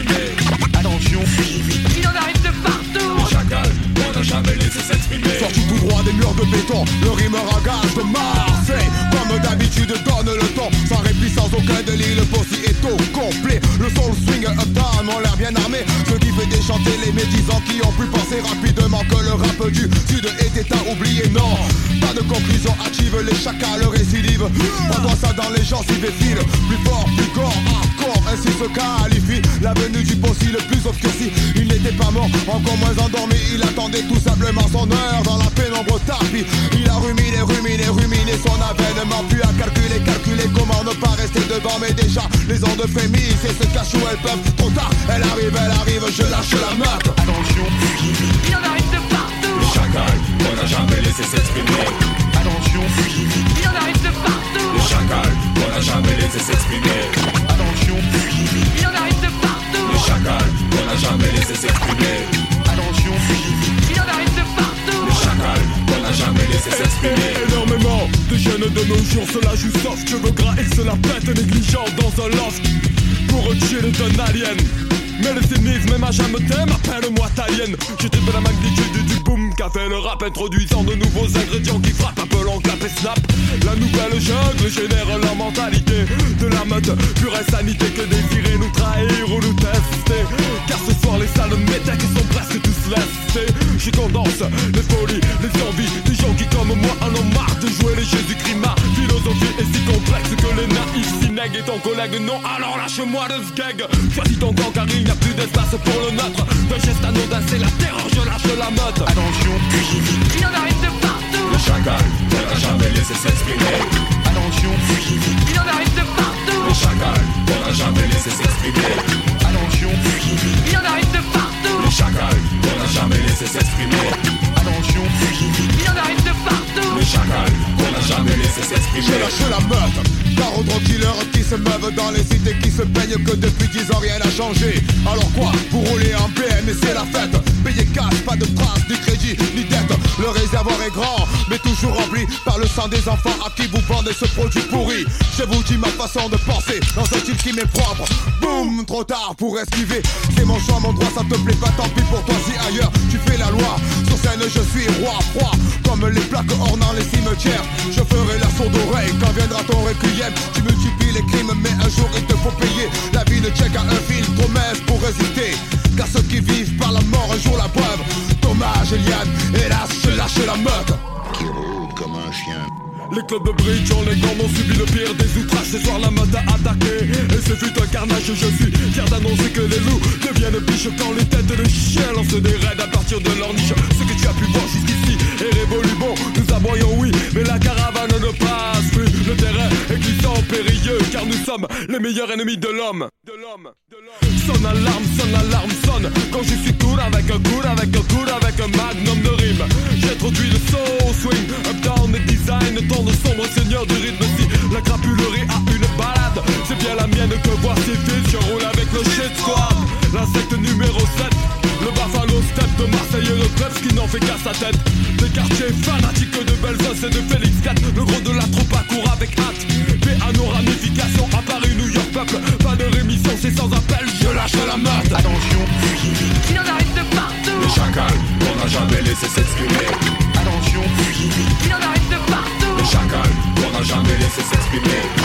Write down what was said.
s'exprimer. Attention, il en arrive de partout. Le chacal, on n'a jamais laissé s'exprimer. Sorti tout droit des murs de béton, le rimeur à gage de Marseille. Comme d'habitude donne le ton, sans répit, sans aucun délit. Le poste est au complet. Le soul swing uptown ont l'air bien armé. Ce qui fait déchanter les médisants qui ont pu penser rapidement que le rap du sud était à oublier. Non, pas de conclusion active, les chacals récidivent. Prends-toi ça dans les gencives et file. Plus fort, plus gore, hardcore, ainsi se qualifie la venue du boss le plus obscurci. Il n'était pas mort, encore moins endormi. Il attendait tout simplement son heure dans la pénombre tapis. Il a ruminé son avènement, puis a calculé comment ne pas rester devant. Mais déjà les ondes frémissent et se cachent où elles peuvent. Trop tard, elle arrive, je lâche la meute. Attention, il en arrive de partout. Le chacal, on n'a jamais laissé s'exprimer. Attention, il en arrive de partout. Le chacal, on n'a jamais laissé s'exprimer. Attention, il en arrive de partout. Le chacal, on n'a jamais laissé s'exprimer. Attention, il en arrive de partout. Le chacal, on n'a jamais laissé s'exprimer. Énormément de jeunes de nos jours se la jouent soft, cheveux gras et se la pètent négligent dans un loft pour chill d'un alien. Mais le cynisme et ma jam t'aime, appelle-moi Talienne. J'ai trippé la magnitude du boom qu'a fait le rap, introduisant de nouveaux ingrédients qui frappent, appelant clap et snap. La nouvelle jungle génère la mentalité de la mode, pure insanité que désirer nous trahir ou nous tester. Car ce soir les salles métèques sont presque tous lestés. Je condense les folies, les envies des gens qui comme moi en ont marre de jouer les Jésus-Christ. Ma philosophie est si complexe que les naïfs s'y nèguent. Et ton collègue non, alors lâche-moi de ce gag. Choisis ton camp car il n'y a plus d'espace pour le nôtre. D'un geste anodin c'est la terreur, je lâche la mode. Attention, il en arrive de partout. Le chacal, on n'a jamais laissé s'exprimer. Attention, il en arrive de partout. Le chacal, on n'a jamais laissé s'exprimer. Attention, il en arrive de partout. Le chacal, on n'a jamais laissé s'exprimer. Attention, il en arrive de partout. Le chacal, on n'a jamais laissé s'exprimer. Je lâche la meute, car aux drogues dealers qui se meuvent dans les cités, qui se plaignent que depuis 10 ans rien n'a changé. Alors quoi, pour rouler en BM et c'est la fête. Payer cash, pas de traces, ni crédit, ni dette. Le réservoir est grand, mais toujours rempli par le sang des enfants à qui vous vendez ce produit pourri. Je vous dis ma façon de penser, dans un type qui m'est propre. Boum, trop tard pour esquiver. C'est mon choix, mon droit, ça te plaît pas, tant pis pour toi si ailleurs tu fais la loi. Sur scène je suis roi, froid, comme les plaques ornant les cimetières. Je ferai la sourde oreille quand viendra ton requiem. Tu multiplies les crimes, mais un jour il te faut payer. La vie ne tient qu'à un fil, promesse pour résister. Car ceux qui vivent par la mort un jour la boivent. Dommage Eliane, hélas je lâche la meute. Qui rôde comme un chien. Les clubs de bridge en les gants ont subi le pire des outrages. Ce soir la mode a attaqué et ce fut un carnage. Je suis fier d'annoncer que les loups deviennent biches quand les têtes de chiens lancent des raids à partir de leur niche. Ce que tu as pu voir jusqu'ici est révolu. Bon, nous aboyons oui, mais la caravane ne passe plus. Le terrain est glissant, périlleux, car nous sommes les meilleurs ennemis de l'homme. Sonne alarme, sonne. Quand je suis cool avec un magnum de rime. J'introduis le soul swing, up down et design. Tant de sombres seigneurs du rythme. Si la crapulerie a une balade, c'est bien la mienne que voici vite. Je roule avec le shit squad, l'insecte numéro 7. Le Buffalo Step de Marseille et le Preps qui n'en fait qu'à sa tête. Des quartiers fanatiques de Belzos et de Félix 4. Le gros de la troupe accourt avec hâte. Paix à nos ramifications, à Paris, New York, peuple. Pas de rémission, c'est sans appel, je lâche la meute. Attention, il en arrive de partout. Le chacal, on n'a jamais laissé s'exprimer. Attention, il en arrive de partout. Le chacal, on n'a jamais laissé s'exprimer.